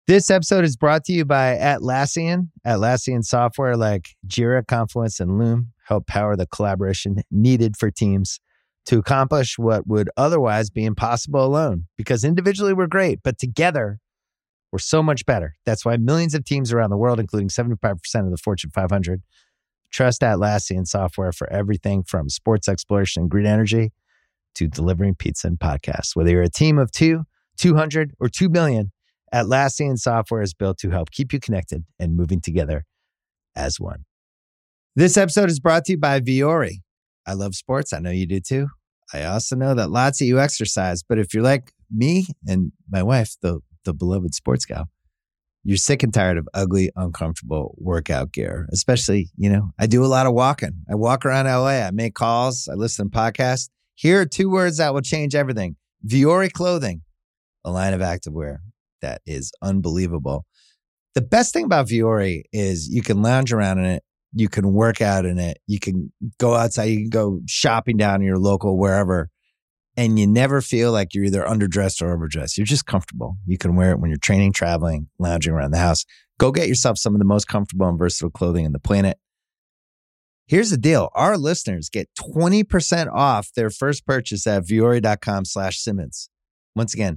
This episode is brought to you by Atlassian. Atlassian software like Jira, Confluence, and Loom help power the collaboration needed for teams to accomplish what would otherwise be impossible alone. Because individually we're great, but together we're so much better. That's why millions of teams around the world, including 75% of the Fortune 500, trust Atlassian software for everything from sports exploration and green energy to delivering pizza and podcasts. Whether you're a team of 2, 200, or 2 billion, Atlassian software is built to help keep you connected and moving together as one. This episode is brought to you by Vuori. I love sports. I know you do too. I also know that lots of you exercise, but if you're like me and my wife, the beloved sports gal, you're sick and tired of ugly, uncomfortable workout gear. Especially, I do a lot of walking. I walk around LA. I make calls. I listen to podcasts. Here are 2 words that will change everything. Vuori Clothing, a line of activewear that is unbelievable. The best thing about Vuori is you can lounge around in it. You can work out in it. You can go outside. You can go shopping down in your local wherever. And you never feel like you're either underdressed or overdressed. You're just comfortable. You can wear it when you're training, traveling, lounging around the house. Go get yourself some of the most comfortable and versatile clothing on the planet. Here's the deal. Our listeners get 20% off their first purchase at vuori.com/Simmons. Once again,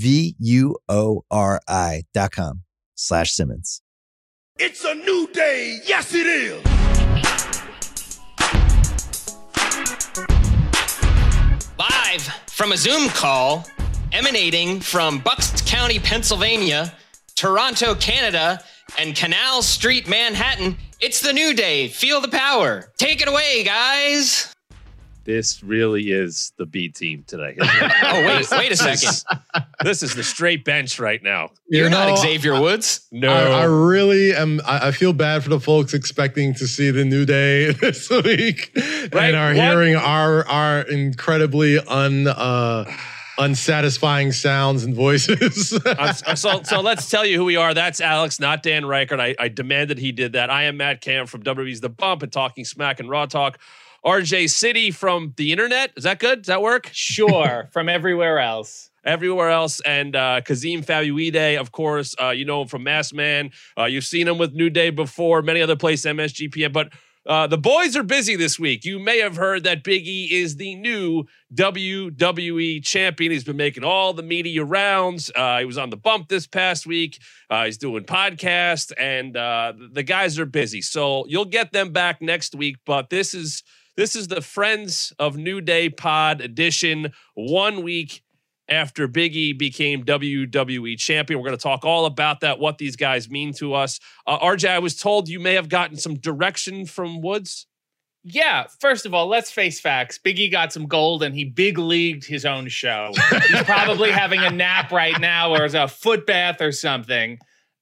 VUORI.com/Simmons. It's a new day. Yes, it is. Live from a Zoom call emanating from Bucks County, Pennsylvania, Toronto, Canada, and Canal Street, Manhattan, it's the new day. Feel the power. Take it away, guys. This really is the B team today. Oh, wait a second. This is the straight bench right now. You're not Xavier Woods. No. I really am. I feel bad for the folks expecting to see the New Day this week and are hearing our incredibly unsatisfying sounds and voices. So let's tell you who we are. That's Alex, not Dan Reichert. I demanded he did that. I am Matt Camp from WWE's The Bump and Talking Smack and Raw Talk. RJ City from the internet. Is that good? Does that work? Sure. From everywhere else. Everywhere else. And Kazim Fabuide, of course, you know him from Masked Man. You've seen him with New Day before, many other places, MSGPN. But the boys are busy this week. You may have heard that Big E is the new WWE champion. He's been making all the media rounds. He was on The Bump this past week. He's doing podcasts, and the guys are busy. So you'll get them back next week. But this is the Friends of New Day pod edition, 1 week after Big E became WWE champion. We're going to talk all about that, what these guys mean to us. RJ, I was told you may have gotten some direction from Woods. Yeah, first of all, let's face facts. Big E got some gold and he big leagued his own show. He's probably having a nap right now or a foot bath or something.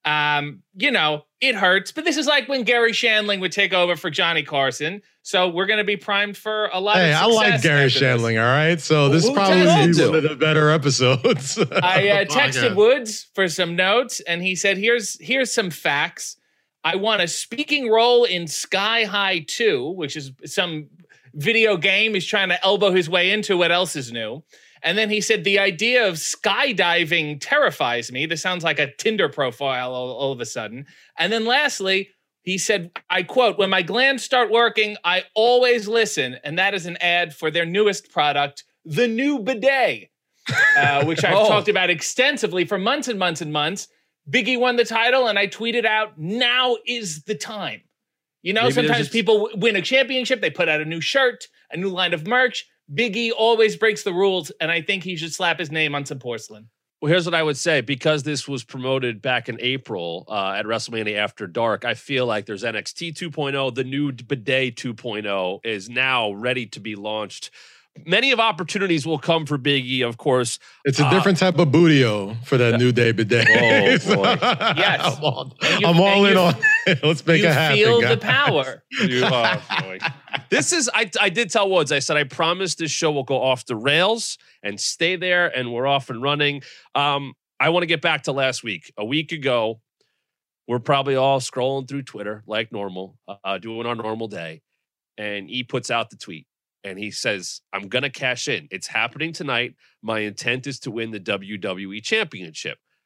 It hurts, but this is like when Gary Shandling would take over for Johnny Carson. So we're going to be primed for a lot of success. I like Gary Shandling, all right? So this probably is one of the better episodes. I texted Woods for some notes, and he said, here's some facts. I want a speaking role in Sky High 2, which is some video game he's trying to elbow his way into. What else is new? And then he said, the idea of skydiving terrifies me. This sounds like a Tinder profile all of a sudden. And then lastly, he said, I quote, when my glands start working, I always listen. And that is an ad for their newest product, the new bidet, which I've talked about extensively for months and months and months. Big E won the title, and I tweeted out, now is the time. Maybe sometimes people win a championship, they put out a new shirt, a new line of merch. Big E always breaks the rules, and I think he should slap his name on some porcelain. Well, here's what I would say. Because this was promoted back in April at WrestleMania After Dark, I feel like there's NXT 2.0. The new Bidet 2.0 is now ready to be launched. Many of opportunities will come for Big E, of course. It's a different type of bootio for that New Day bidet. Oh, boy. Yes. I'm all in on it. Let's make it happen. You feel the power. Boy. This is, I did tell Woods, I said, I promise this show will go off the rails and stay there, and we're off and running. I want to get back to last week. A week ago, we're probably all scrolling through Twitter like normal, doing our normal day. And he puts out the tweet. And he says, I'm going to cash in. It's happening tonight. My intent is to win the WWE Championship.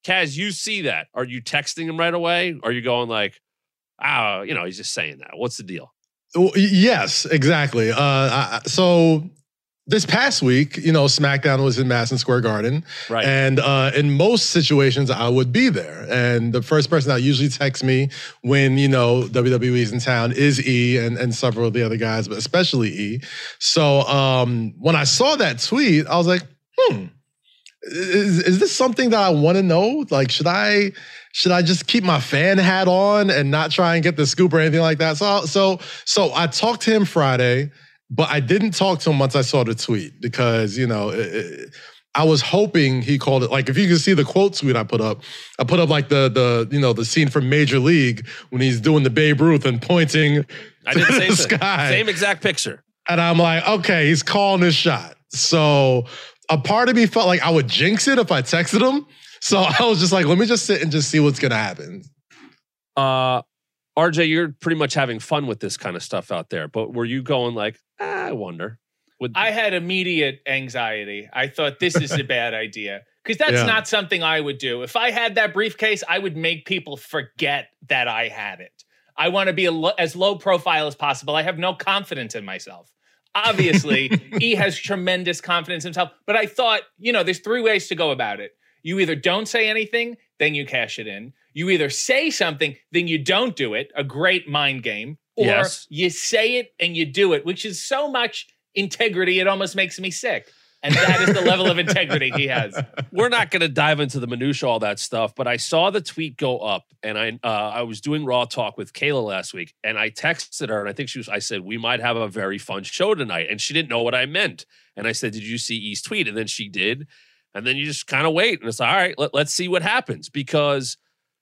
Kaz, you see that. Are you texting him right away? Or are you going like, he's just saying that. What's the deal? Well, yes, exactly. So this past week, SmackDown was in Madison Square Garden. Right. And in most situations, I would be there. And the first person that usually texts me when, WWE's in town is E and several of the other guys, but especially E. So when I saw that tweet, I was like, Is this something that I want to know? Like, should I just keep my fan hat on and not try and get the scoop or anything like that? So I talked to him Friday, but I didn't talk to him once I saw the tweet because, I was hoping he called it. Like, if you can see the quote tweet I put up like the scene from Major League when he's doing the Babe Ruth and pointing I did to the sky. Same exact picture. And I'm like, okay, he's calling his shot. So a part of me felt like I would jinx it if I texted him. So I was just like, let me just sit and just see what's going to happen. RJ, you're pretty much having fun with this kind of stuff out there. But were you going like, I wonder? I had immediate anxiety. I thought this is a bad idea. Because that's not something I would do. If I had that briefcase, I would make people forget that I had it. I want to be as low profile as possible. I have no confidence in myself. Obviously, he has tremendous confidence in himself. But I thought, there's 3 ways to go about it. You either don't say anything, then you cash it in. You either say something, then you don't do it. A great mind game. Or you say it and you do it, which is so much integrity, it almost makes me sick. And that is the level of integrity he has. We're not going to dive into the minutia, all that stuff, but I saw the tweet go up, and I was doing Raw Talk with Kayla last week, and I texted her, and I said, we might have a very fun show tonight, and she didn't know what I meant. And I said, did you see E's tweet? And then she did, and then you just kind of wait, and it's like, all right, let's see what happens, because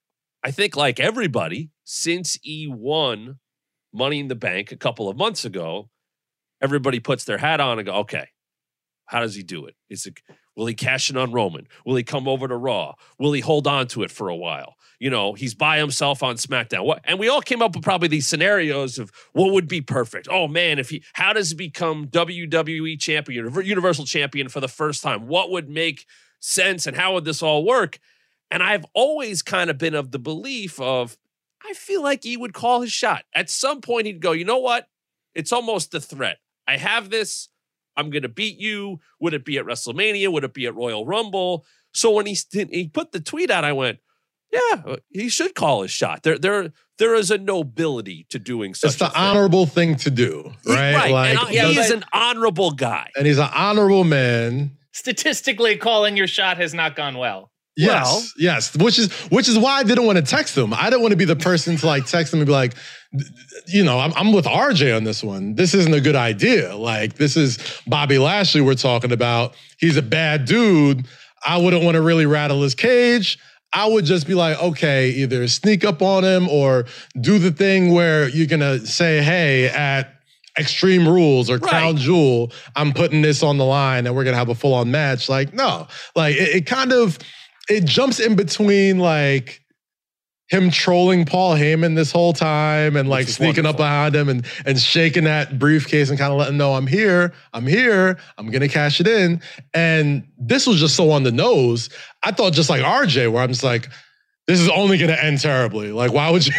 I think like everybody, since E won Money in the Bank a couple of months ago, everybody puts their hat on and go, okay, how does he do it? Will he cash in on Roman? Will he come over to Raw? Will he hold on to it for a while? He's by himself on SmackDown. And we all came up with probably these scenarios of what would be perfect. Oh man, how does he become WWE champion, Universal champion for the first time? What would make sense and how would this all work? And I've always kind of been of the belief of, I feel like he would call his shot. At some point he'd go, you know what? It's almost a threat. I have this. I'm going to beat you. Would it be at WrestleMania? Would it be at Royal Rumble? So when he put the tweet out, I went, yeah, he should call his shot. There is a nobility to doing such. It's the honorable thing to do, right? Right. Like, he is an honorable guy. And he's an honorable man. Statistically, calling your shot has not gone well. Yes. Which is why I didn't want to text him. I didn't want to be the person to like text him and be like, I'm with RJ on this one. This isn't a good idea. Like, this is Bobby Lashley we're talking about. He's a bad dude. I wouldn't want to really rattle his cage. I would just be like, okay, either sneak up on him or do the thing where you're going to say, hey, at Extreme Rules or Crown Jewel, I'm putting this on the line and we're going to have a full-on match. Like, no. Like, it jumps in between like him trolling Paul Heyman this whole time and like sneaking up behind him and shaking that briefcase and kind of letting him know I'm here, I'm going to cash it in. And this was just so on the nose. I thought just like RJ, where I'm just like, this is only going to end terribly. Like, why would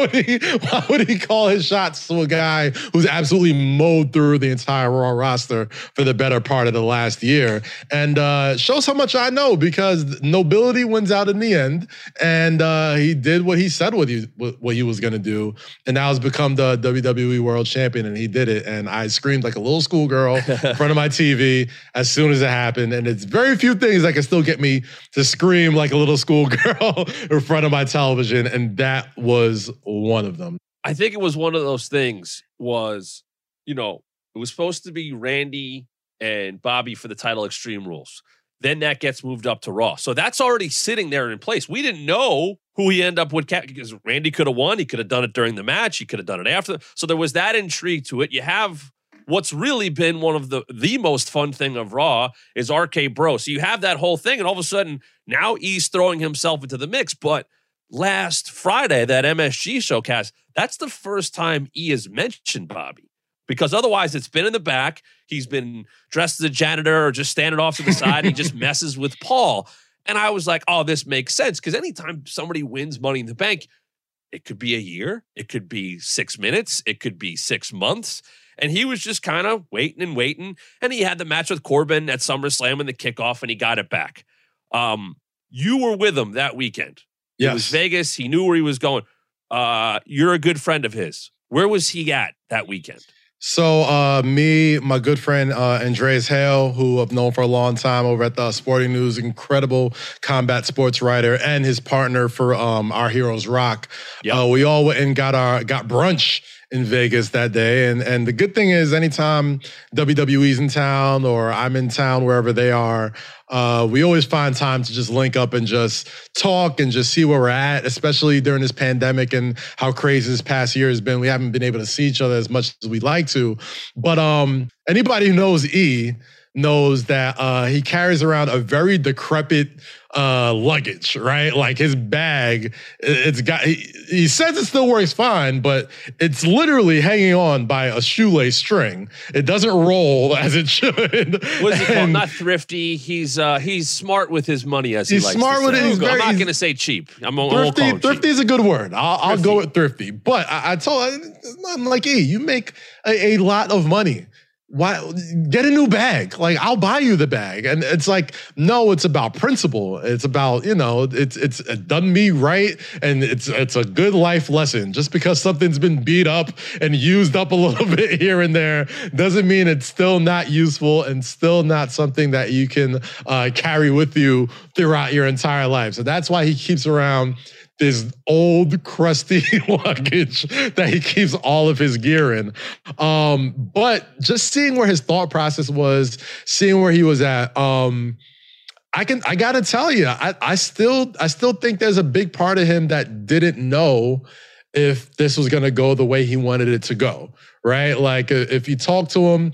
he call his shots to a guy who's absolutely mowed through the entire Raw roster for the better part of the last year? And shows how much I know, because nobility wins out in the end. And he did what he said what he was going to do. And now has become the WWE World Champion, and he did it. And I screamed like a little schoolgirl in front of my TV as soon as it happened. And it's very few things that can still get me to scream like a little schoolgirl in front of my television, and that was one of them. I think it was one of those things was, it was supposed to be Randy and Bobby for the title Extreme Rules. Then that gets moved up to Raw. So that's already sitting there in place. We didn't know who he ended up with, because Randy could have won. He could have done it during the match. He could have done it after. So there was that intrigue to it. You have what's really been one of the most fun thing of Raw is RK Bro. So you have that whole thing, and all of a sudden now he's throwing himself into the mix. But last Friday, that MSG showcast, that's the first time E has mentioned Bobby, because otherwise it's been in the back. He's been dressed as a janitor or just standing off to the side. He just messes with Paul. And I was like, oh, this makes sense. Because anytime somebody wins Money in the Bank, it could be a year, it could be 6 minutes, it could be 6 months. And he was just kind of waiting and waiting. And he had the match with Corbin at SummerSlam in the kickoff, and he got it back. You were with him that weekend. Yes. It was Vegas. He knew where he was going. You're a good friend of his. Where was he at that weekend? So me, my good friend Andreas Hale, who I've known for a long time over at the Sporting News, incredible combat sports writer, and his partner for Our Heroes Rock. Yep. We all went and got brunch in Vegas that day. And the good thing is anytime WWE's in town or I'm in town, wherever they are, we always find time to just link up and just talk and just see where we're at, especially during this pandemic and how crazy this past year has been. We haven't been able to see each other as much as we'd like to. But anybody who knows E knows that he carries around a very decrepit luggage, right? Like his bag, he says it still works fine, but it's literally hanging on by a shoelace string. It doesn't roll as it should. What's he called? Not thrifty. He's smart with his money, as he likes smart to with say. it. I'm not going to say cheap. Thrifty is a good word. I'll go with thrifty. But I told him, I'm like, E, you make a lot of money. Why get a new bag? Like, I'll buy you the bag. And it's like, no, it's about principle. It's about, it's done me right. And it's a good life lesson. Just because something's been beat up and used up a little bit here and there doesn't mean it's still not useful and still not something that you can carry with you throughout your entire life. So that's why he keeps around this old, crusty luggage that he keeps all of his gear in. But just seeing where his thought process was, seeing where he was at, I gotta tell you, I still think there's a big part of him that didn't know if this was gonna go the way he wanted it to go, right? Like if you talk to him,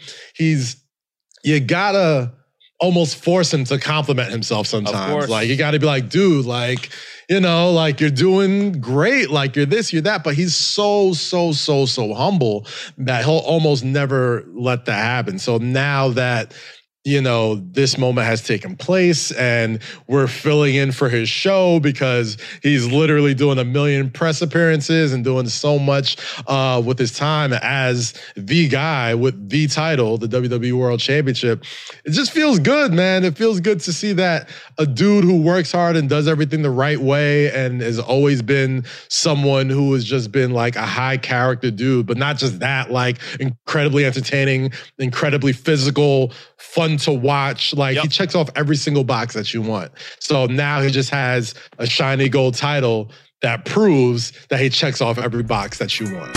you gotta almost force him to compliment himself sometimes. Like you gotta be like, dude, like, like you're doing great, like you're this, you're that. But he's so humble that he'll almost never let that happen. So now that, this moment has taken place and we're filling in for his show because he's literally doing 1 million press appearances and doing so much with his time as the guy with the title, the WWE World Championship. It just feels good, man. It feels good to see that a dude who works hard and does everything the right way and has always been someone who has just been like a high character dude, but not just that, like incredibly entertaining, incredibly physical, fun to watch. Like he checks off every single box that you want. So now he just has a shiny gold title that proves that he checks off every box that you want.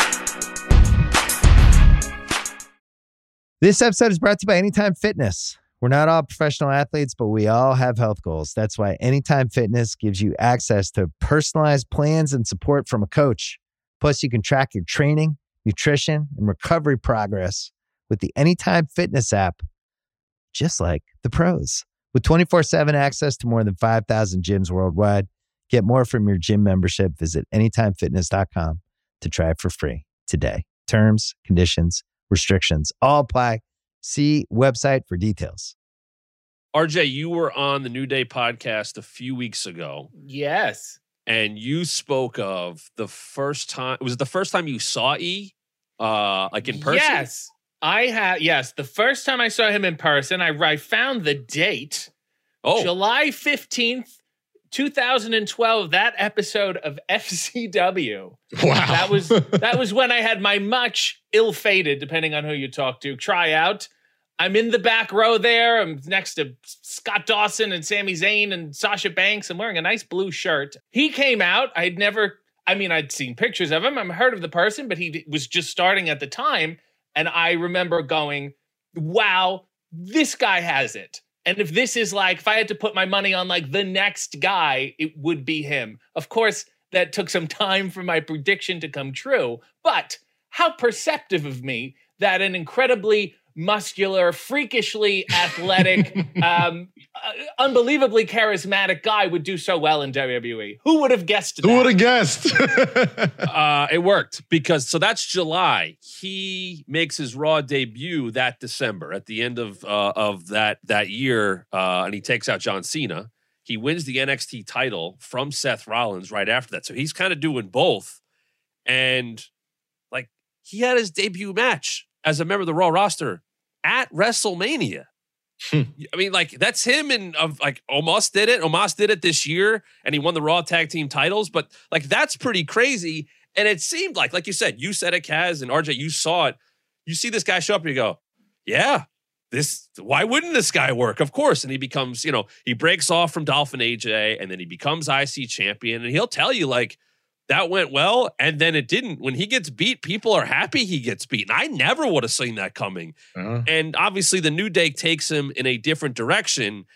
This episode is brought to you by Anytime Fitness. We're not all professional athletes, but we all have health goals. That's why Anytime Fitness gives you access to personalized plans and support from a coach. Plus, you can track your training, nutrition, and recovery progress with the Anytime Fitness app, just like the pros. With 24/7 access to more than 5,000 gyms worldwide, get more from your gym membership. Visit anytimefitness.com to try it for free today. Terms, conditions, restrictions all apply. See website for details. RJ, you were on the New Day podcast a few weeks ago. Yes. And you spoke of the first time. Was it the first time you saw E? Like in person? Yes. The first time I saw him in person, I found the date. July 15th, 2012, that episode of FCW. Wow. That was when I had my much ill-fated, depending on who you talk to, tryout. I'm in the back row there. I'm next to Scott Dawson and Sami Zayn and Sasha Banks. I'm wearing a nice blue shirt. He came out. I'd seen pictures of him. I've heard of the person, but he was just starting at the time. And I remember going, wow, this guy has it. And if I had to put my money on like the next guy, it would be him. Of course, that took some time for my prediction to come true. But how perceptive of me that an incredibly muscular, freakishly athletic, unbelievably charismatic guy would do so well in WWE. Who would have guessed that? Who would have guessed? It worked because that's July. He makes his Raw debut that December at the end of that year, and he takes out John Cena. He wins the NXT title from Seth Rollins right after that. So he's kind of doing both. And like he had his debut match as a member of the Raw roster at WrestleMania. I mean, like that's him and like Omos did it. Omos did it this year and he won the Raw tag team titles. But like that's pretty crazy. And it seemed like you said it, Kaz and RJ, you saw it. You see this guy show up and you go, yeah. Why wouldn't this guy work? Of course. And he becomes, he breaks off from Dolphin AJ and then he becomes IC champion. And he'll tell you like that went well. And then it didn't. When he gets beat, people are happy he gets beat. And I never would have seen that coming. And obviously the New Day takes him in a different direction.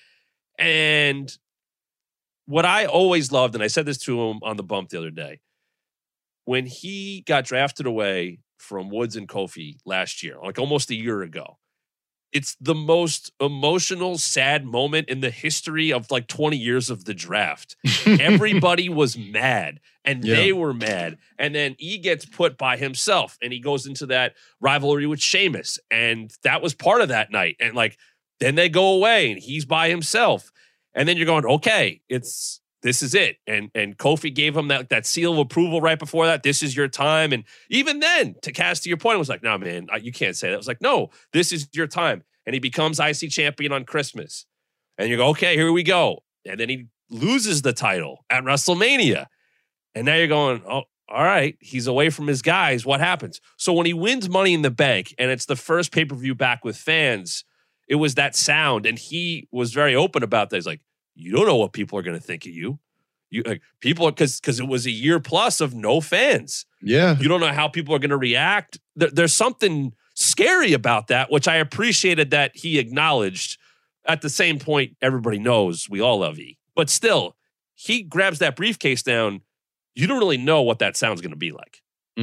And what I always loved, and I said this to him on the bump the other day, when he got drafted away from Woods and Kofi last year, like almost a year ago, it's the most emotional, sad moment in the history of like 20 years of the draft. Everybody was mad and they were mad. And then he gets put by himself and he goes into that rivalry with Sheamus. And that was part of that night. And like, then they go away and he's by himself. And then you're going, okay, this is it. And Kofi gave him that seal of approval right before that. This is your time. And even then, to cast to your point, it was like, no, man, you can't say that. It was like, no, this is your time. And he becomes IC champion on Christmas. And you go, okay, here we go. And then he loses the title at WrestleMania. And now you're going, oh, all right, he's away from his guys. What happens? So when he wins Money in the Bank, and it's the first pay-per-view back with fans, it was that sound. And he was very open about that. He's like, you don't know what people are going to think of you. You like people because it was a year plus of no fans. Yeah. You don't know how people are going to react. There's something scary about that, which I appreciated that he acknowledged. At the same point, everybody knows we all love E. But still, he grabs that briefcase down. You don't really know what that sound's going to be like.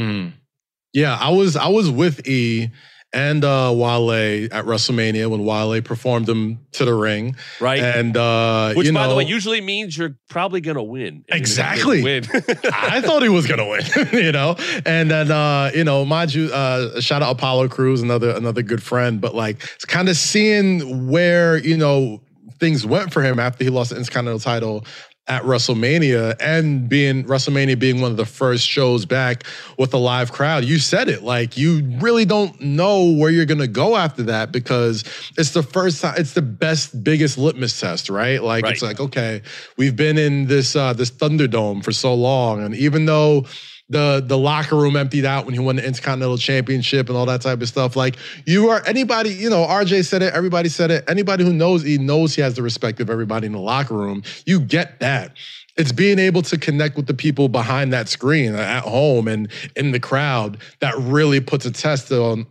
Yeah, I was with E and Wale at WrestleMania when Wale performed him to the ring. Right. And, which, by the way, usually means you're probably going to win. Exactly. I thought he was going to win, And then, mind you, shout out Apollo Crews, another good friend. But, like, it's kind of seeing where, things went for him after he lost the Intercontinental title at WrestleMania and WrestleMania being one of the first shows back with a live crowd. You said it, like you really don't know where you're going to go after that because it's the first time, it's the biggest litmus test, right? Like, It's like, okay, we've been in this Thunderdome for so long. And even though the locker room emptied out when he won the Intercontinental Championship and all that type of stuff. Like anybody, RJ said it, everybody said it. Anybody who knows he knows he has the respect of everybody in the locker room. You get that. It's being able to connect with the people behind that screen at home and in the crowd that really puts a test of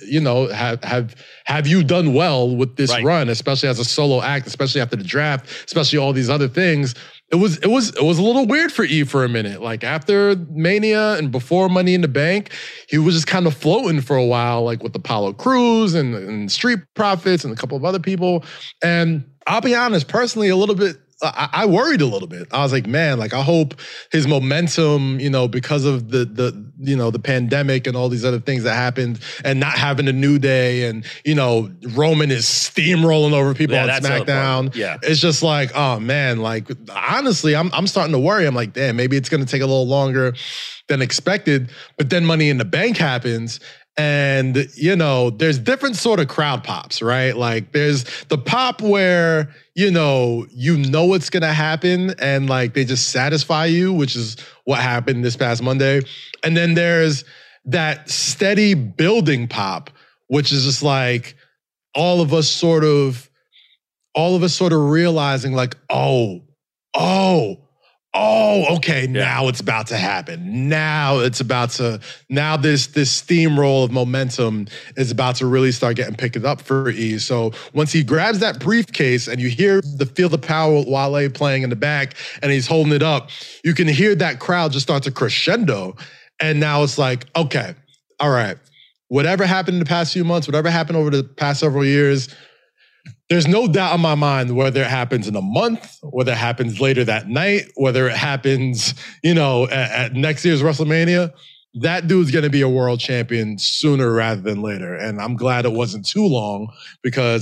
have you done well with this run, especially as a solo act, especially after the draft, especially all these other things. It was a little weird for E for a minute. Like after Mania and before Money in the Bank, he was just kind of floating for a while, like with Apollo Crews and Street Profits and a couple of other people. And I'll be honest, personally, a little bit, I worried a little bit. I was like, man, like I hope his momentum, because of the pandemic and all these other things that happened and not having a New Day and, Roman is steamrolling over people on SmackDown. Yeah. It's just like, oh man, like honestly, I'm starting to worry. I'm like, damn, maybe it's going to take a little longer than expected. But then Money in the Bank happens. And, there's different sort of crowd pops, right? Like there's the pop where, what's going to happen and like they just satisfy you, which is what happened this past Monday. And then there's that steady building pop, which is just like all of us sort of realizing like, okay, now it's about to happen. Now this steamroll of momentum is about to really start getting picked up for E. So once he grabs that briefcase and you hear Feel the Power with Wale playing in the back and he's holding it up, you can hear that crowd just start to crescendo. And now it's like, okay, all right, whatever happened in the past few months, whatever happened over the past several years, there's no doubt in my mind whether it happens in a month, whether it happens later that night, whether it happens, at next year's WrestleMania, that dude's going to be a world champion sooner rather than later. And I'm glad it wasn't too long because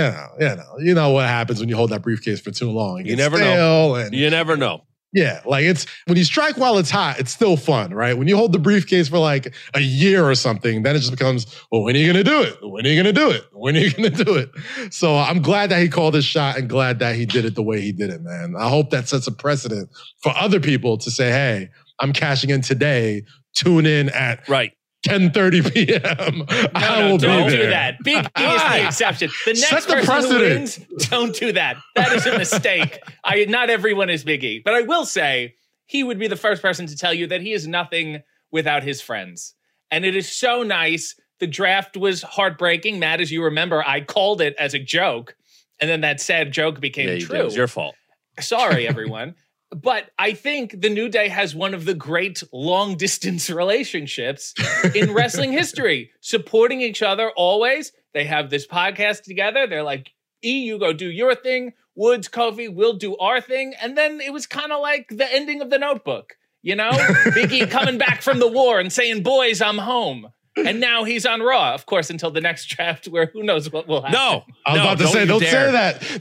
you know what happens when you hold that briefcase for too long. You never know. And, you never know. Yeah, like it's when you strike while it's hot, it's still fun, right? When you hold the briefcase for like a year or something, then it just becomes, well, when are you going to do it? When are you going to do it? When are you going to do it? So I'm glad that he called his shot and glad that he did it the way he did it, man. I hope that sets a precedent for other people to say, hey, I'm cashing in today. Tune in at 10:30 p.m. No, don't do that. Big E is the exception. The next person who wins, don't do that. That is a mistake. Not everyone is Big E. But I will say, he would be the first person to tell you that he is nothing without his friends. And it is so nice. The draft was heartbreaking. Matt, as you remember, I called it as a joke. And then that sad joke became true. It was your fault. Sorry, everyone. But I think the New Day has one of the great long-distance relationships in wrestling history, supporting each other always. They have this podcast together. They're like, E, you go do your thing. Woods, Kofi, we'll do our thing. And then it was kind of like the ending of The Notebook, you know? Big E coming back from the war and saying, boys, I'm home. And now he's on Raw, of course, until the next draft, where who knows what will happen. No, I was about to say, don't say that.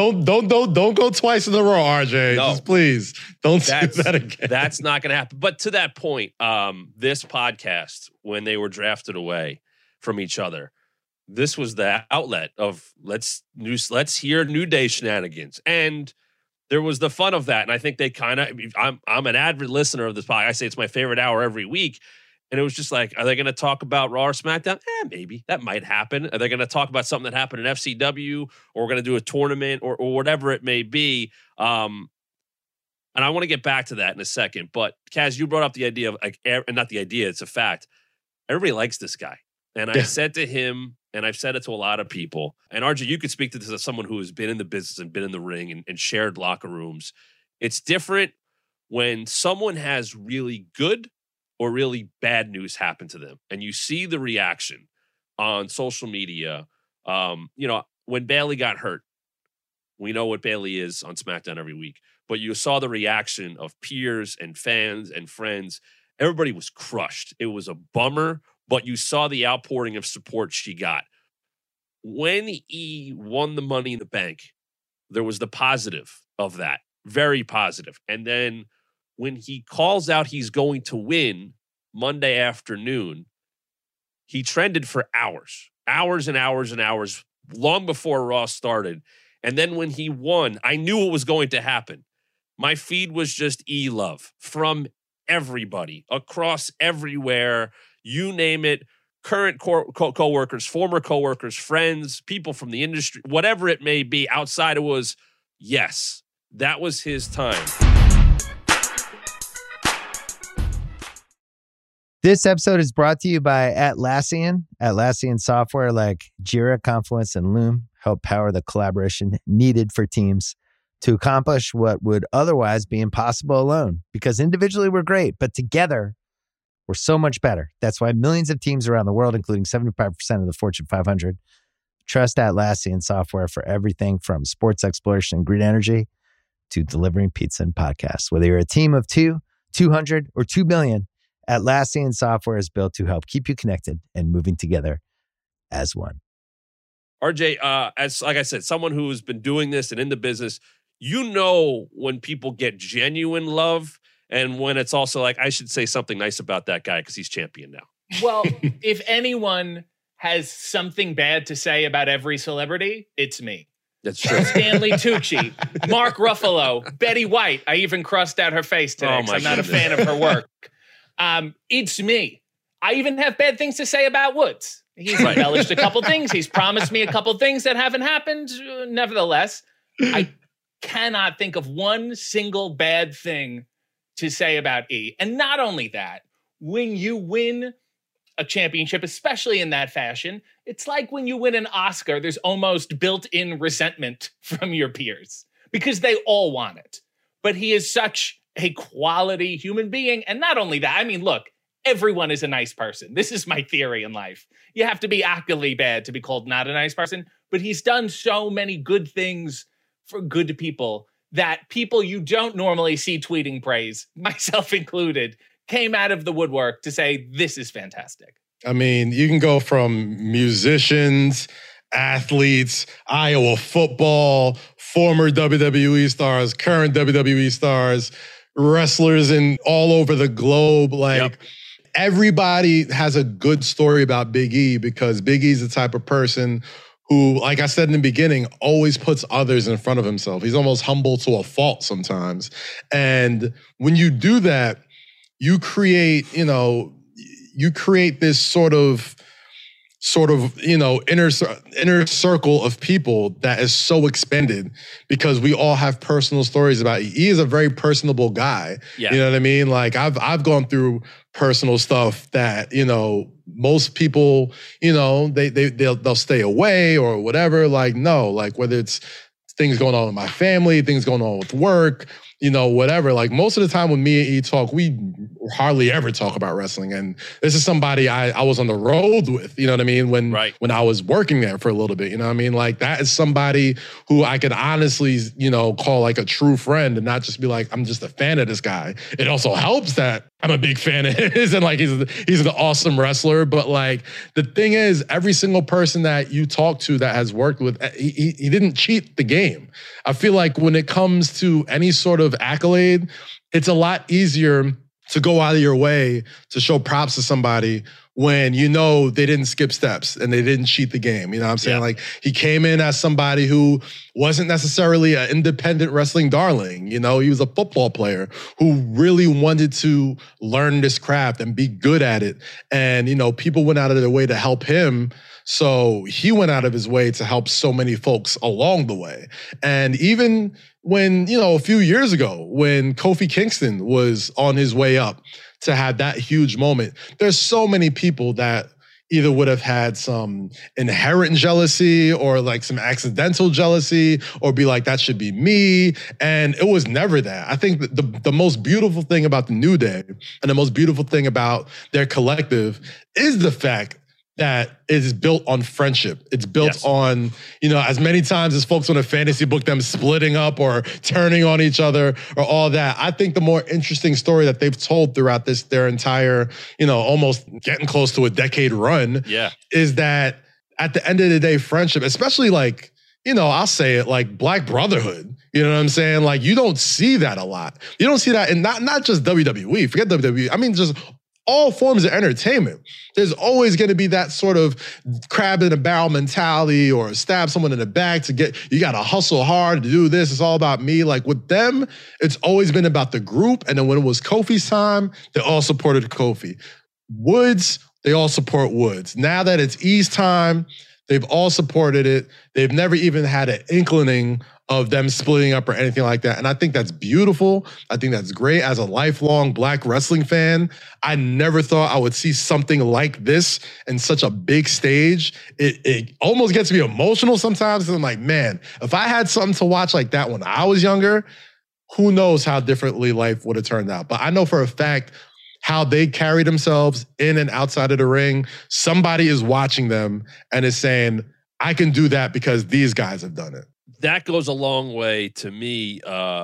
Don't go twice in a row, RJ. No. Just please don't say that again. That's not going to happen. But to that point, this podcast, when they were drafted away from each other, this was the outlet of let's hear New Day shenanigans, and there was the fun of that. And I think they kind of. I'm an avid listener of this podcast. I say it's my favorite hour every week. And it was just like, are they going to talk about Raw or SmackDown? Maybe. That might happen. Are they going to talk about something that happened in FCW, or we're going to do a tournament, or whatever it may be? And I want to get back to that in a second. But, Kaz, you brought up the idea of, like, not the idea, it's a fact. Everybody likes this guy. And I said to him, and I've said it to a lot of people, and RJ, you could speak to this as someone who has been in the business and been in the ring and shared locker rooms. It's different when someone has really good or really bad news happen to them, and you see the reaction on social media. When Bayley got hurt, we know what Bayley is on SmackDown every week, but you saw the reaction of peers and fans and friends. Everybody was crushed. It was a bummer, but you saw the outpouring of support she got. When E won the Money in the Bank, there was the positive of that, very positive. And then when he calls out he's going to win Monday afternoon, he trended for hours and hours and hours, long before Raw started. And then when he won, I knew it was going to happen. My feed was just E-love from everybody, across everywhere, you name it, current co-workers, former co-workers, friends, people from the industry, whatever it may be. Outside, it was, yes, that was his time. This episode is brought to you by Atlassian. Atlassian software like Jira, Confluence, and Loom help power the collaboration needed for teams to accomplish what would otherwise be impossible alone. Because individually we're great, but together we're so much better. That's why millions of teams around the world, including 75% of the Fortune 500, trust Atlassian software for everything from sports exploration and green energy to delivering pizza and podcasts. Whether you're a team of 2, 200, or 2 billion, Atlassian software is built to help keep you connected and moving together as one. RJ, as like I said, someone who's been doing this and in the business, you know when people get genuine love and when it's also like, I should say something nice about that guy because he's champion now. Well, if anyone has something bad to say about every celebrity, it's me. That's true. Stanley Tucci, Mark Ruffalo, Betty White. I even crossed out her face today because I'm not a fan of her work. It's me. I even have bad things to say about Woods. He's embellished a couple things. He's promised me a couple things that haven't happened. Nevertheless, I cannot think of one single bad thing to say about E. And not only that, when you win a championship, especially in that fashion, it's like when you win an Oscar, there's almost built-in resentment from your peers because they all want it. But he is such a quality human being. And not only that, I mean, look, everyone is a nice person. This is my theory in life. You have to be actively bad to be called not a nice person. But he's done so many good things for good people that people you don't normally see tweeting praise, myself included, came out of the woodwork to say, this is fantastic? I mean, you can go from musicians, athletes, Iowa football, former WWE stars, current WWE stars, wrestlers in all over the globe. Like, everybody has a good story about Big E because Big E's the type of person who, like I said in the beginning, always puts others in front of himself. He's almost humble to a fault sometimes. And when you do that, you create this sort of inner circle of people that is so expanded because we all have personal stories about E. He is a very personable guy. Yeah. You know what I mean? Like I've gone through personal stuff that, most people, they'll stay away or whatever. Like, no, like whether it's things going on with my family, things going on with work, whatever. Like most of the time when me and E talk, we hardly ever talk about wrestling. And this is somebody I was on the road with, you know what I mean? When I was working there for a little bit, you know what I mean? Like that is somebody who I could honestly, call like a true friend and not just be like, I'm just a fan of this guy. It also helps that I'm a big fan of his and like he's an awesome wrestler. But like the thing is, every single person that you talk to that has worked with, he didn't cheat the game. I feel like when it comes to any sort of accolade, it's a lot easier to go out of your way to show props to somebody when they didn't skip steps and they didn't cheat the game. You know what I'm saying? Yeah. Like he came in as somebody who wasn't necessarily an independent wrestling darling. He was a football player who really wanted to learn this craft and be good at it. And, people went out of their way to help him. So he went out of his way to help so many folks along the way. And even when, a few years ago, when Kofi Kingston was on his way up to have that huge moment, there's so many people that either would have had some inherent jealousy or like some accidental jealousy or be like, that should be me. And it was never that. I think the most beautiful thing about the New Day and the most beautiful thing about their collective is the fact that it is built on friendship. It's built on, as many times as folks on a fantasy book, them splitting up or turning on each other or all that. I think the more interesting story that they've told throughout their entire, almost getting close to a decade run is that at the end of the day, friendship, especially like, I'll say it like Black Brotherhood. You know what I'm saying? Like you don't see that a lot. You don't see that in not just WWE, forget WWE. I mean, just all forms of entertainment. There's always going to be that sort of crab in a barrel mentality or stab someone in the back you got to hustle hard to do this. It's all about me. Like with them, it's always been about the group. And then when it was Kofi's time, they all supported Kofi. Woods, they all support Woods. Now that it's E's time, they've all supported it. They've never even had an inkling of them splitting up or anything like that. And I think that's beautiful. I think that's great. As a lifelong Black wrestling fan, I never thought I would see something like this in such a big stage. It almost gets me emotional sometimes. I'm like, man, if I had something to watch like that when I was younger, who knows how differently life would have turned out. But I know for a fact how they carry themselves in and outside of the ring. Somebody is watching them and is saying, I can do that because these guys have done it. That goes a long way to me.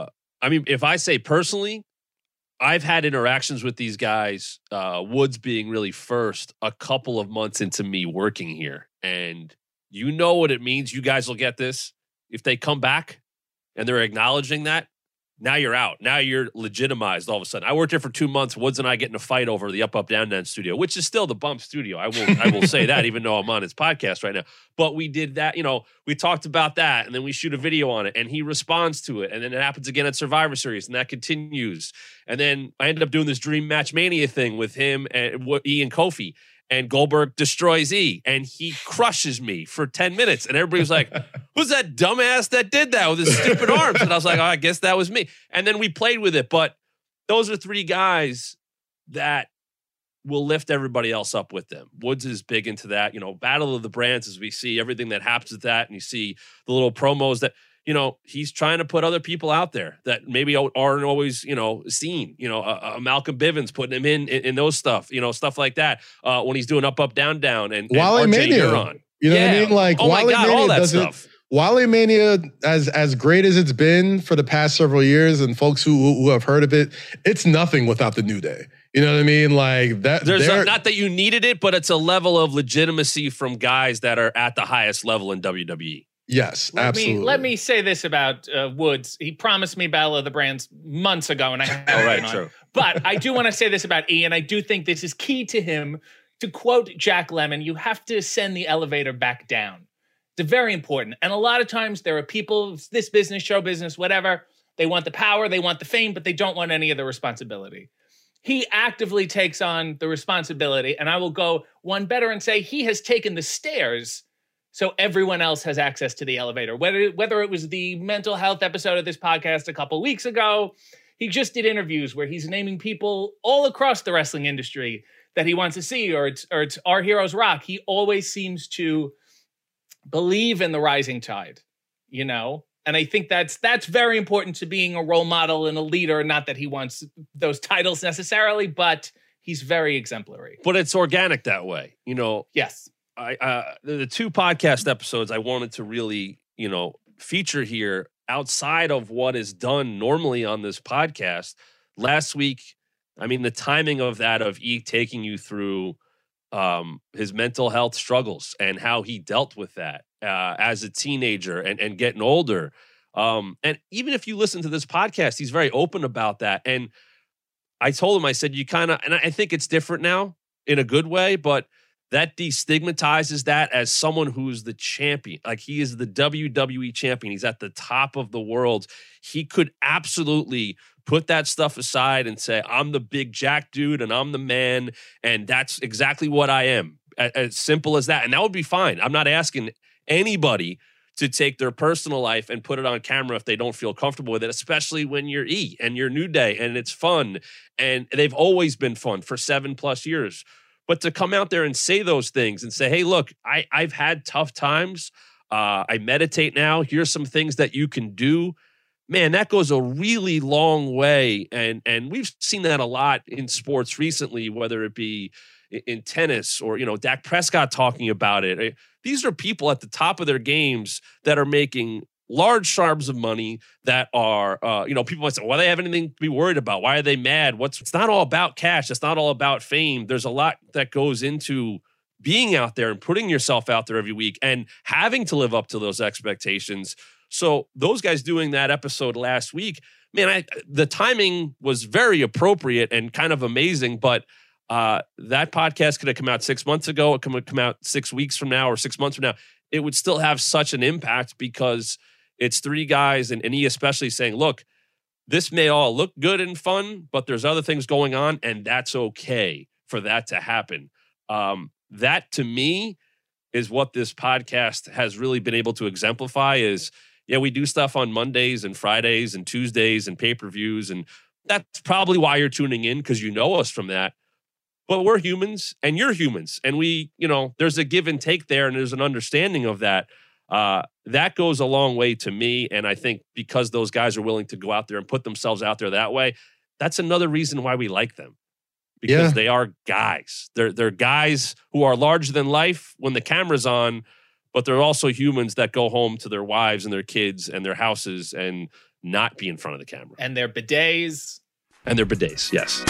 If I say personally, I've had interactions with these guys, Woods being really first, a couple of months into me working here. And you know what it means. You guys will get this. If they come back and they're acknowledging that, now you're out. Now you're legitimized all of a sudden. I worked here for 2 months. Woods and I get in a fight over the Up, Down, Down studio, which is still the Bump studio. I will say that, even though I'm on his podcast right now. But we did that, we talked about that, and then we shoot a video on it, and he responds to it, and then it happens again at Survivor Series, and that continues. And then I ended up doing this Dream Match Mania thing with him and E and Kofi. And Goldberg destroys E, and he crushes me for 10 minutes. And everybody was like, who's that dumbass that did that with his stupid arms? And I was like, oh, I guess that was me. And then we played with it. But those are three guys that will lift everybody else up with them. Woods is big into that. Battle of the Brands, as we see everything that happens with that. And you see the little promos that, he's trying to put other people out there that maybe aren't always, seen. Malcolm Bivens, putting him in those stuff, stuff like that. When he's doing Up, Down, Down, and Wally Mania. Huron. You know what I mean? Like, oh my God, all that stuff. Wale Mania, as great as it's been for the past several years, and folks who have heard of it, it's nothing without the New Day. You know what I mean? Like that. Not that you needed it, but it's a level of legitimacy from guys that are at the highest level in WWE. Yes, absolutely. Let me say this about Woods. He promised me Battle of the Brands months ago, and I haven't. All right, true. But I do want to say this about E, and I do think this is key to him. To quote Jack Lemmon, you have to send the elevator back down. It's very important. And a lot of times there are people, this business, show business, whatever, they want the power, they want the fame, but they don't want any of the responsibility. He actively takes on the responsibility, and I will go one better and say he has taken the stairs so everyone else has access to the elevator. Whether it was the mental health episode of this podcast a couple weeks ago, he just did interviews where he's naming people all across the wrestling industry that he wants to see, or it's Our Heroes Rock. He always seems to believe in the rising tide, you know? And I think that's very important to being a role model and a leader. Not that he wants those titles necessarily, but he's very exemplary. But it's organic that way, you know? Yes. The two podcast episodes I wanted to really, you know, feature here outside of what is done normally on this podcast. Last week, I mean, the timing of that, of E taking you through his mental health struggles and how he dealt with that as a teenager and getting older. And even if you listen to this podcast, he's very open about that. And I told him, I said, you kind of, and I think it's different now in a good way, but that destigmatizes that as someone who's the champion. Like, he is the WWE champion. He's at the top of the world. He could absolutely put that stuff aside and say, I'm the big Jack dude and I'm the man. And that's exactly what I am. As simple as that. And that would be fine. I'm not asking anybody to take their personal life and put it on camera if they don't feel comfortable with it, especially when you're E and you're New Day and it's fun. And they've always been fun for 7+ years. But to come out there and say those things and say, hey, look, I've had tough times. I meditate now. Here's some things that you can do. Man, that goes a really long way. And we've seen that a lot in sports recently, whether it be in tennis or, you know, Dak Prescott talking about it. These are people at the top of their games that are making large sums of money that are, you know, people might say, why do they have anything to be worried about? Why are they mad? It's not all about cash. It's not all about fame. There's a lot that goes into being out there and putting yourself out there every week and having to live up to those expectations. So those guys doing that episode last week, man, the timing was very appropriate and kind of amazing, but that podcast could have come out 6 months ago. It could come out 6 weeks from now or 6 months from now. It would still have such an impact because it's three guys, and he especially saying, look, this may all look good and fun, but there's other things going on, and that's okay for that to happen. That, to me, is what this podcast has really been able to exemplify is, yeah, we do stuff on Mondays and Fridays and Tuesdays and pay-per-views, and that's probably why you're tuning in, because you know us from that. But we're humans, and you're humans, and we, you know, there's a give and take there, and there's an understanding of that. That goes a long way to me, and I think because those guys are willing to go out there and put themselves out there that way, that's another reason why we like them. Because they are guys. They're guys who are larger than life when the camera's on, but they're also humans that go home to their wives and their kids and their houses and not be in front of the camera. And their bidets. Yes.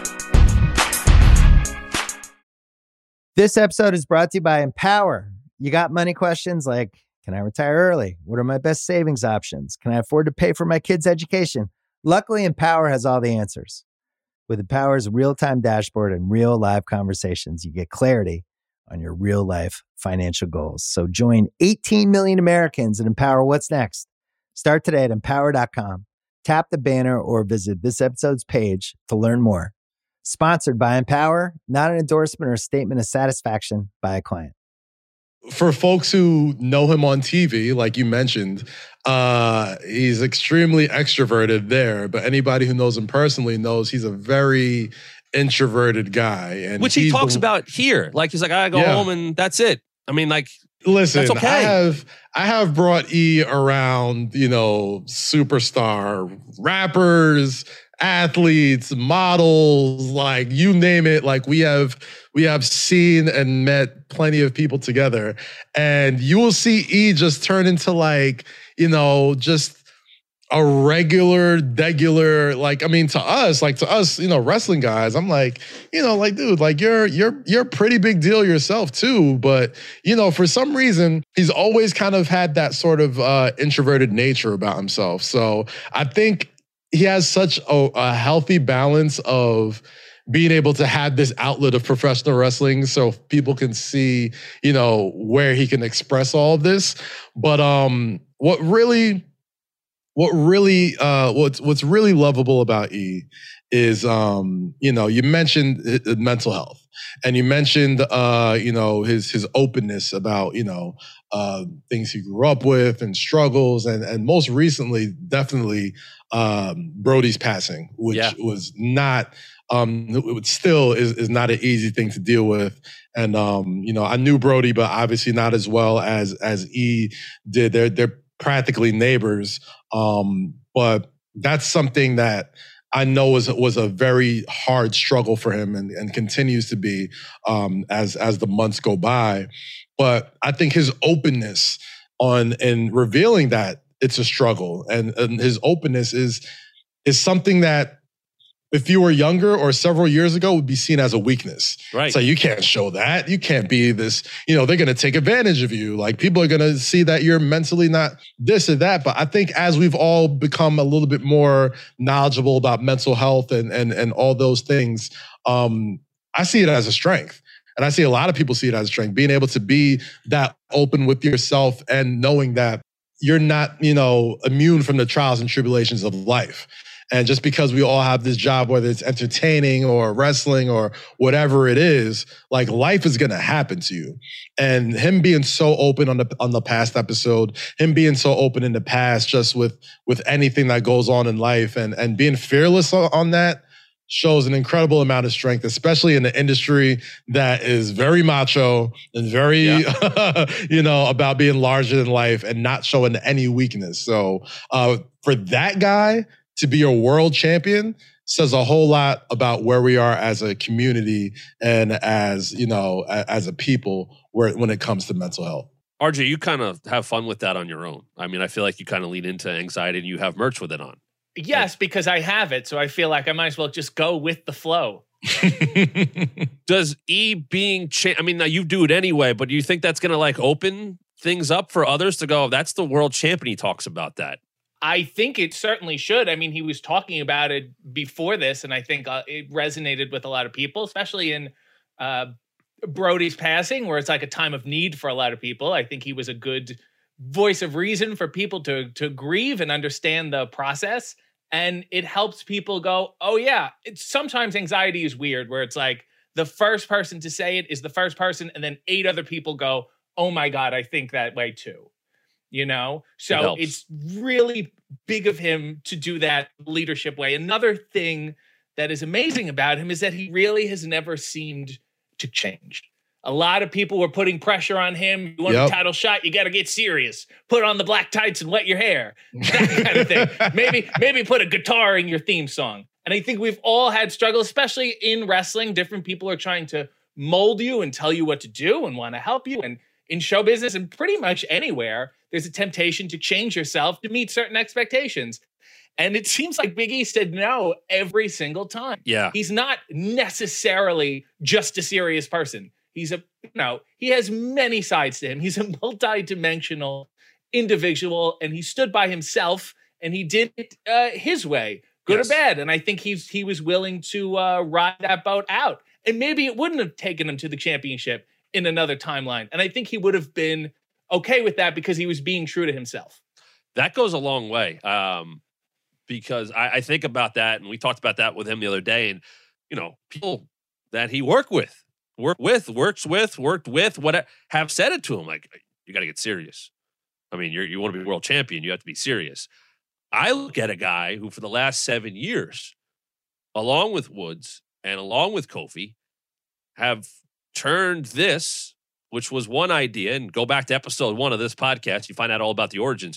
This episode is brought to you by Empower. You got money questions like, can I retire early? What are my best savings options? Can I afford to pay for my kids' education? Luckily, Empower has all the answers. With Empower's real-time dashboard and real live conversations, you get clarity on your real-life financial goals. So join 18 million Americans and Empower what's next. Start today at empower.com. Tap the banner or visit this episode's page to learn more. Sponsored by Empower, not an endorsement or a statement of satisfaction by a client. For folks who know him on TV, like you mentioned, he's extremely extroverted there. But anybody who knows him personally knows he's a very introverted guy. And which he talks about here. Like, he's like, I go home and that's it. I mean, like, Listen, That's okay. I have brought E around, superstar rappers, athletes, models, like you name it. Like we have seen and met plenty of people together, and you will see E just turn into like, just a degular, like, I mean, to us, wrestling guys, I'm like, dude, like you're a pretty big deal yourself too. But, for some reason, he's always kind of had that sort of introverted nature about himself. So I think he has such a healthy balance of being able to have this outlet of professional wrestling so people can see, where he can express all of this. But what's really lovable about E is, you mentioned mental health, and you mentioned, his openness about, things he grew up with and struggles, and most recently, definitely, Brody's passing, which was not, it still is not an easy thing to deal with. And, I knew Brody, but obviously not as well as E did. They're practically neighbors. But that's something that I know was a very hard struggle for him and continues to be as the months go by. But I think his openness in revealing that it's a struggle, and his openness is something that if you were younger or several years ago would be seen as a weakness. Right. So you can't show that. You can't be this, they're going to take advantage of you. Like people are going to see that you're mentally not this or that. But I think as we've all become a little bit more knowledgeable about mental health and all those things, I see it as a strength. And I see a lot of people see it as a strength, being able to be that open with yourself and knowing that you're not, immune from the trials and tribulations of life. And just because we all have this job, whether it's entertaining or wrestling or whatever it is, like life is going to happen to you. And him being so open on the past episode, him being so open in the past, just with anything that goes on in life and being fearless on that shows an incredible amount of strength, especially in the industry that is very macho and very, about being larger than life and not showing any weakness. So for that guy to be a world champion says a whole lot about where we are as a community and as a people when it comes to mental health. RJ, you kind of have fun with that on your own. I mean, I feel like you kind of lean into anxiety and you have merch with it on. Yes, because I have it. So I feel like I might as well just go with the flow. Does E being I mean, now you do it anyway, but do you think that's going to like open things up for others to go, that's the world champion? He talks about that. I think it certainly should. I mean, he was talking about it before this, and I think it resonated with a lot of people, especially in Brody's passing, where it's like a time of need for a lot of people. I think he was a good voice of reason for people to grieve and understand the process. And it helps people go, oh yeah, sometimes anxiety is weird, where it's like the first person to say it is the first person, and then 8 other people go, oh my God, I think that way too. So it's really big of him to do that leadership way. Another thing that is amazing about him is that he really has never seemed to change. A lot of people were putting pressure on him. You want a title shot, you got to get serious. Put on the black tights and wet your hair. That kind of thing. Maybe put a guitar in your theme song. And I think we've all had struggles, especially in wrestling. Different people are trying to mold you and tell you what to do and want to help you. And in show business and pretty much anywhere, there's a temptation to change yourself to meet certain expectations. And it seems like Big E said no every single time. Yeah. He's not necessarily just a serious person. He's he has many sides to him. He's a multi-dimensional individual, and he stood by himself and he did it his way, good or bad. And I think he was willing to ride that boat out. And maybe it wouldn't have taken him to the championship in another timeline. And I think he would have been okay with that because he was being true to himself. That goes a long way. Because I think about that, and we talked about that with him the other day, and people that he worked with, whatever, have said it to him, like, you got to get serious. I mean, you want to be world champion, you have to be serious. I look at a guy who for the last 7 years, along with Woods and along with Kofi, have turned this, which was one idea, and go back to episode 1 of this podcast, you find out all about the origins,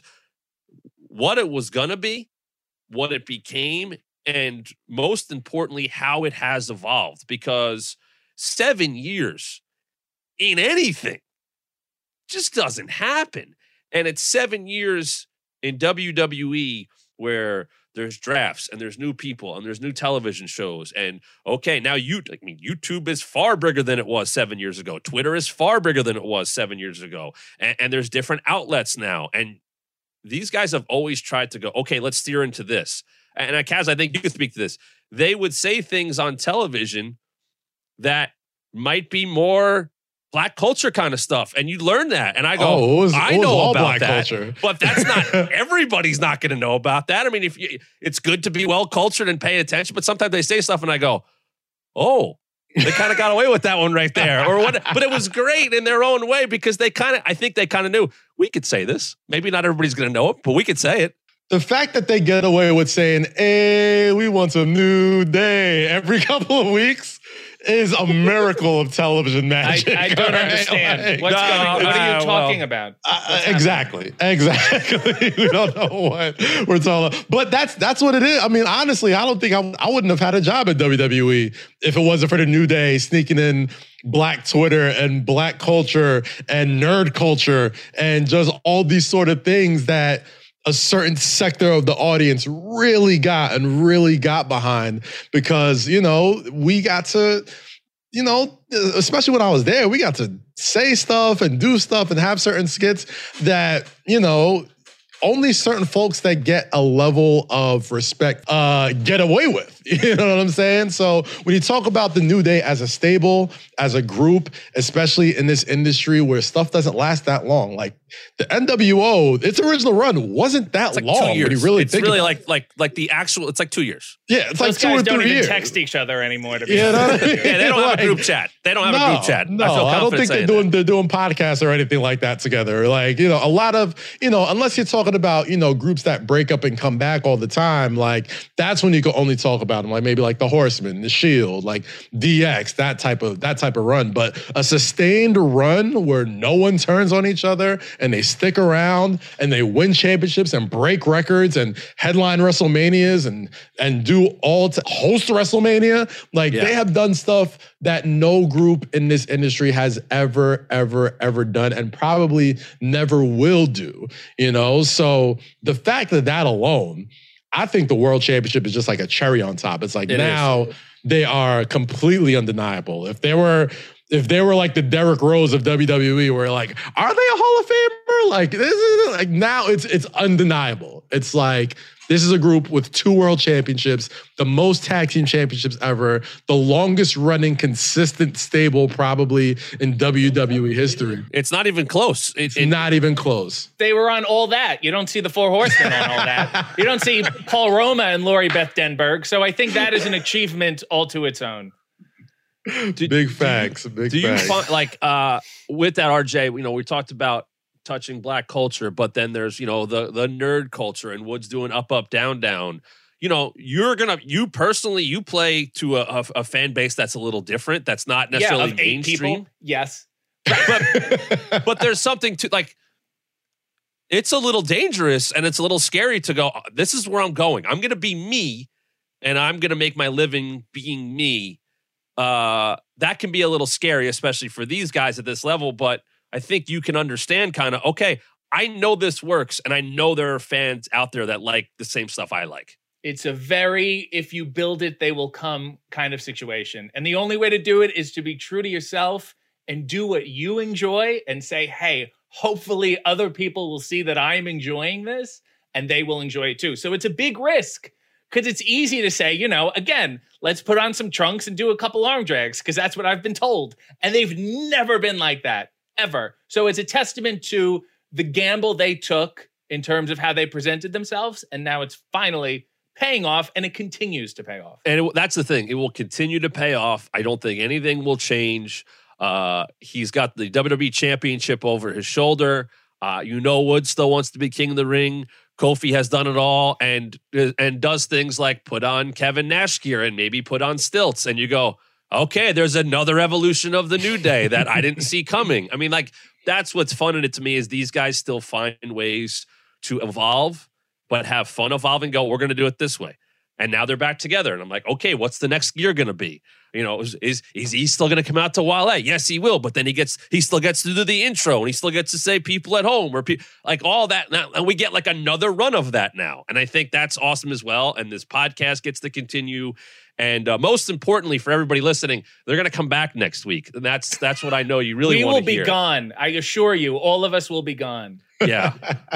what it was going to be, what it became, and most importantly, how it has evolved. Because 7 years in anything just doesn't happen. And it's 7 years in WWE where there's drafts and there's new people and there's new television shows. And okay, now YouTube is far bigger than it was 7 years ago. Twitter is far bigger than it was 7 years ago. And there's different outlets now. And these guys have always tried to go, okay, let's steer into this. And Kaz, I think you can speak to this. They would say things on television that might be more Black culture kind of stuff, and you learn that. And I go, I know all about Black that, culture. But that's not everybody's not going to know about that. I mean, it's good to be well cultured and pay attention, but sometimes they say stuff, and I go, oh, they kind of got away with that one right there, or what? But it was great in their own way because I think they kind of knew we could say this. Maybe not everybody's going to know it, but we could say it. The fact that they get away with saying, hey, we want a new day every couple of weeks is a miracle of television magic. I don't understand. What are you talking about? Exactly. We don't know what we're talking about. But that's what it is. I mean, honestly, I don't think I wouldn't have had a job at WWE if it wasn't for the New Day sneaking in Black Twitter and Black culture and nerd culture and just all these sort of things that a certain sector of the audience really got behind because, we got to, especially when I was there, we got to say stuff and do stuff and have certain skits that, only certain folks that get a level of respect get away with. You know what I'm saying? So when you talk about the New Day as a stable, as a group, especially in this industry where stuff doesn't last that long, like the NWO, its original run wasn't that like long. 2 years. When you really it's think really about like the actual. It's like 2 years. Yeah, it's those like 2 or 3 guys don't even years. text each other anymore. To be You know what I mean? Yeah, they don't have a group chat. They don't have a group chat. No, I don't think they're doing podcasts or anything like that together. Like, a lot of, unless you're talking about, groups that break up and come back all the time, like that's when you can only talk about them. Like maybe like the Horsemen, the Shield, like DX, that type of run. But a sustained run where no one turns on each other and they stick around and they win championships and break records and headline WrestleManias and do host WrestleMania. Like they have done stuff that no group in this industry has ever done and probably never will do, So the fact that alone, I think the World Championship is just like a cherry on top. It's like they are completely undeniable. If they were like the Derrick Rose of WWE, where like, are they a Hall of Famer? Like this is like now it's undeniable. It's like this is a group with 2 world championships, the most tag team championships ever, the longest running consistent stable probably in WWE history. It's not even close. It's not even close. They were on All That. You don't see the 4 Horsemen on All That. You don't see Paul Roma and Lori Beth Denberg. So I think that is an achievement all to its own. Big facts. Do you find, like, with that, RJ, we talked about touching Black culture, but then there's, the nerd culture and Woods doing up, up, down, down. You play to a fan base that's a little different. That's not necessarily of 8 mainstream. People. Yes. But there's something to like, it's a little dangerous and it's a little scary to go, this is where I'm going. I'm going to be me and I'm going to make my living being me. That can be a little scary, especially for these guys at this level. But I think you can understand kind of, okay, I know this works and I know there are fans out there that like the same stuff I like. It's a very, if you build it, they will come kind of situation. And the only way to do it is to be true to yourself and do what you enjoy and say, hey, hopefully other people will see that I'm enjoying this and they will enjoy it too. So it's a big risk because it's easy to say, again, let's put on some trunks and do a couple arm drags because that's what I've been told. And they've never been like that, ever. So it's a testament to the gamble they took in terms of how they presented themselves. And now it's finally paying off, and it continues to pay off. And that's the thing. It will continue to pay off. I don't think anything will change. He's got the WWE Championship over his shoulder. Woods still wants to be King of the Ring. Kofi has done it all and does things like put on Kevin Nash gear and maybe put on stilts. And you go, okay, there's another evolution of the New Day that I didn't see coming. I mean, like, that's what's fun in it to me is these guys still find ways to evolve, but have fun evolving. Go, we're going to do it this way. And now they're back together. And I'm like, okay, what's the next gear going to be? You know, is he still going to come out to Wale? Yes, he will. But then he still gets to do the intro, and he still gets to say people at home or like all that. Now, and we get like another run of that now. And I think that's awesome as well. And this podcast gets to continue. And most importantly, for everybody listening, they're going to come back next week. And that's what I know you really want to hear. We will be gone. I assure you, all of us will be gone. Yeah.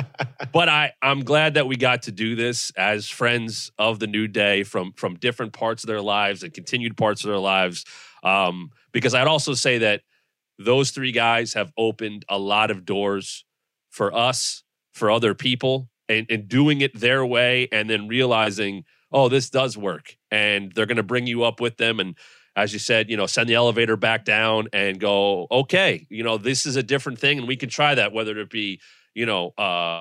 But I'm glad that we got to do this as friends of the New Day from different parts of their lives and continued parts of their lives. Because I'd also say that those three guys have opened a lot of doors for us, for other people, and doing it their way and then realizing, oh, this does work. And they're going to bring you up with them. And as you said, you know, send the elevator back down and go, okay, you know, this is a different thing. And we can try that, whether it be, you know,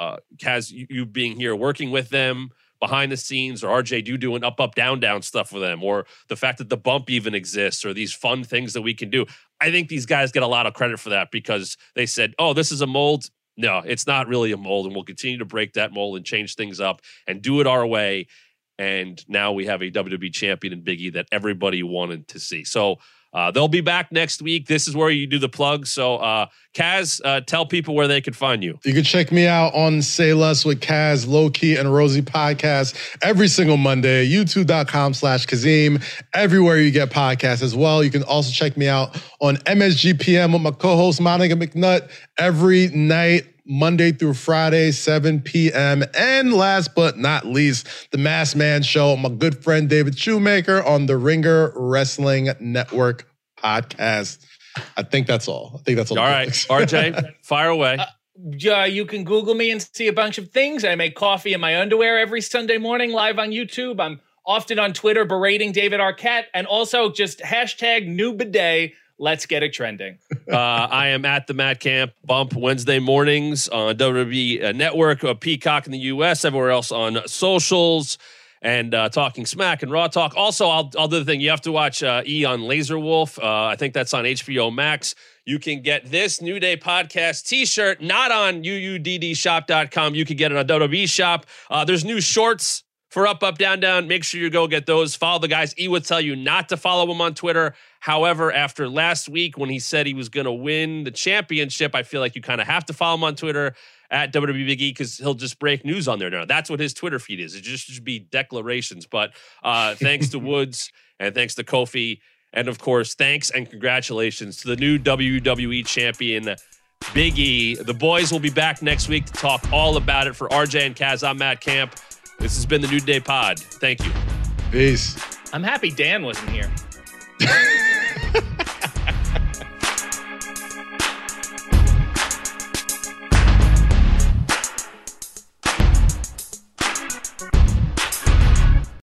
Kaz, you being here, working with them behind the scenes, or RJ doing up, down stuff with them, or the fact that the bump even exists, or these fun things that we can do. I think these guys get a lot of credit for that because they said, oh, this is a mold. No, it's not really a mold. And we'll continue to break that mold and change things up and do it our way. And now we have a WWE champion in Big E that everybody wanted to see. So they'll be back next week. This is where you do the plug. So Kaz, tell people where they can find you. You can check me out on Say Less with Kaz, Low-Key, and Rosie podcast every single Monday, youtube.com/Kazim, everywhere you get podcasts as well. You can also check me out on MSGPM with my co-host Monica McNutt every night, Monday through Friday, 7 p.m. And last but not least, the Masked Man Show, my good friend David Shoemaker on the Ringer Wrestling Network podcast. I think that's all. All right, RJ, fire away. You can Google me and see a bunch of things. I make coffee in my underwear every Sunday morning live on YouTube. I'm often on Twitter berating David Arquette, and also just hashtag new bidet. Let's get it trending. I am at the Matt Camp Bump Wednesday mornings on WWE Network, Peacock in the U.S., everywhere else on socials, and Talking Smack and Raw Talk. Also, I'll do the thing. You have to watch E on Laser Wolf. I think that's on HBO Max. You can get this New Day podcast t-shirt, not on uuddshop.com. You can get it on WWE Shop. There's new shorts for Up, Down, Down. Make sure you go get those. Follow the guys. E would tell you not to follow him on Twitter. However, after last week when he said he was going to win the championship, I feel like you kind of have to follow him on Twitter at WWE Big E because he'll just break news on there now. That's what his Twitter feed is. It just should be declarations. But thanks to Woods and thanks to Kofi. And, of course, thanks and congratulations to the new WWE champion, Big E. The boys will be back next week to talk all about it. For RJ and Kaz, I'm Matt Camp. This has been the New Day Pod. Thank you. Peace. I'm happy Dan wasn't here.